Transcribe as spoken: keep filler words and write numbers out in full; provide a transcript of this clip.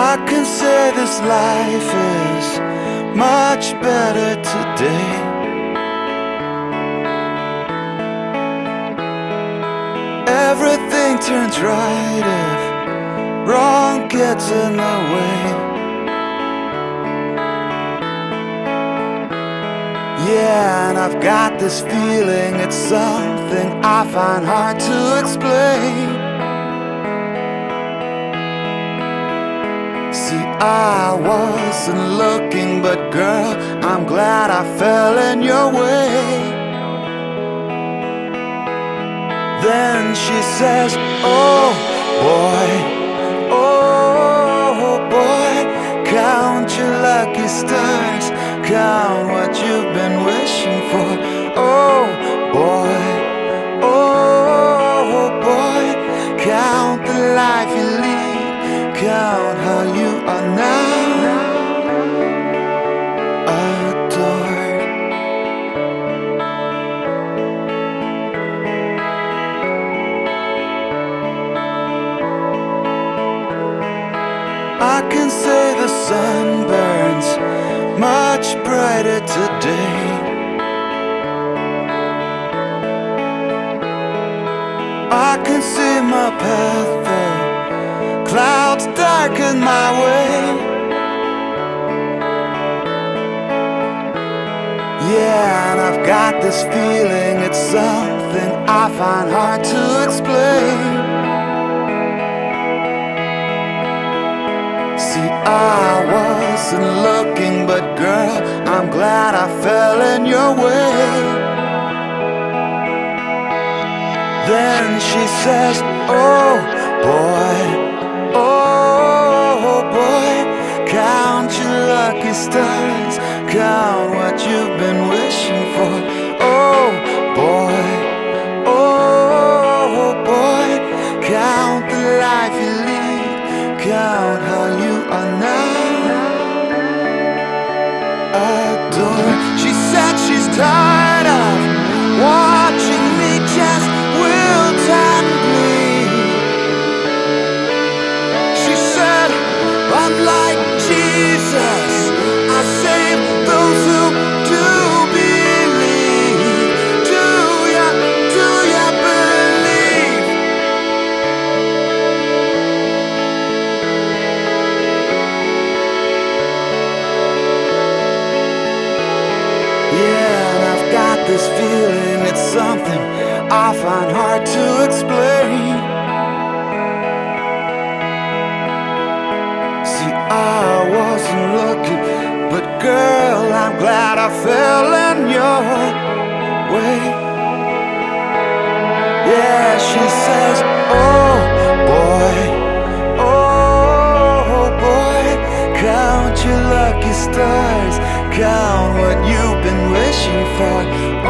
I can say this life is much better today. Everything turns right if wrong gets in the way. Yeah, and I've got this feeling, it's something I find hard to explain. See, I wasn't looking, but girl, I'm glad I fell in your way. Then she says, oh boy, oh boy, count your lucky stars, count what you've been wishing for. Oh boy, oh boy, count the life you lead, count how you are now adored. I can say the sun burns much brighter today. I can see my path, the clouds darken my way. Yeah, and I've got this feeling, it's something I find hard to explain. See, I wasn't looking, but girl, I'm glad I fell in your way. Then she says, oh boy, oh boy, count your lucky stars, count what you've been wishing for. Oh boy, oh boy, count the life you lead, count how you are now adored. She said she's tired of watching me just wilt and bleed. She said, I'm like Jesus, I save those who do believe. Do ya, do ya believe? Yeah, and I've got this feeling, it's something I find hard to explain. See, I wasn't looking, but girl, I'm glad I fell in your way. Yeah, she says, oh boy, oh boy, count your lucky stars, count what you've been wishing for.